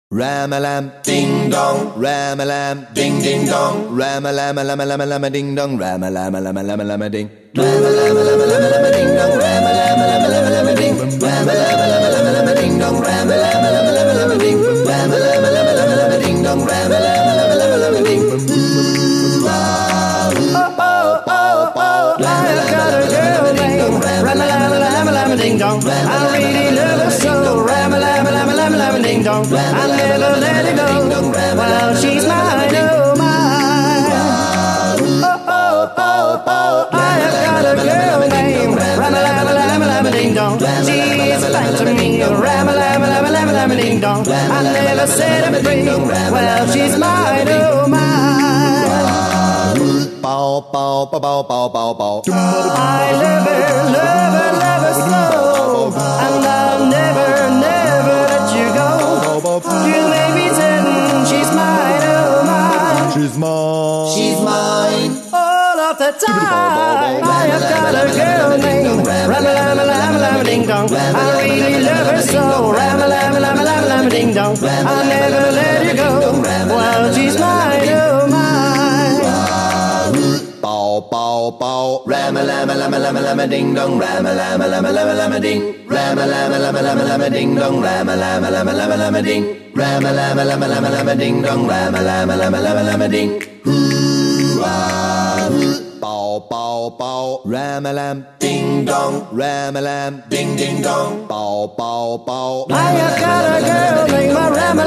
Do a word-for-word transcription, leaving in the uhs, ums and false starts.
Ram-a-lam, ding dong, ram-a-lam, ding ding dong, ram-a-lam-a-lam-a-lam-a-lam-a ding dong, ram-a-lam-a-lam-a-lam-a-lam-a-ding, ram-a-lam-a-lam-a-lam-a-lam-a-ding dong, ram-a-lam-a-lam-a-lam-a-lam-a-ding, ram-a-lam-a-lam-a-lam-a-lam-a-ding dong, ram-a-lam-a-lam-a-lam-a-lam-a-ding, ram-a-lam-a-lam-a-lam-a-lam-a-ding dong, ram-a-lam-a-lam-a-lam-a-lam-a-ding. Ding dong, I really love her so. Ram a lam a lam a lam a lam a ding dong. I never let her go. Well, she's mine, oh mine. Oh oh oh oh, I have got a girl named Ram a lam a lam a lam a ding dong. She's fine to me. Ram a lam a lam a lam a lam a ding dong. I never set her free. Well, she's mine, oh mine. Bow, bow, bow, bow, bow, bow, bow. I love her, love her, love her so, and I'll never, never let you go. You may be certain she's mine, oh mine. She's mine. She's mine. All of the time, I have got a girl named Ram-a-lam-a-lam-a-lam-a-ding-dong. I really love her so. Ram-a-lam-a-lam-a-lam-a-lam-a-ding-dong. I'll never let you go. Well, she's mine, oh mine. Bow, bow, bow, ram-a-lam-a-lam-a-lam-a-lam-a-ding dong, ram-a-lam-a-lam-a-lam-a-lam-a-ding, ram-a-lam-a-lam-a-lam-a-lam-a-ding dong, ram-a-lam-a-lam-a-lam-a-lam-a-ding, ram-a-lam-a-lam-a-lam-a-lam-a-ding dong, ram-a-lam-a-lam-a-lam-a-lam-a-ding. Bow, bow, bow, ram-a-lam, ding dong, ram-a-lam, ding ding dong, bow, bow, bow. I have got a girl named Ram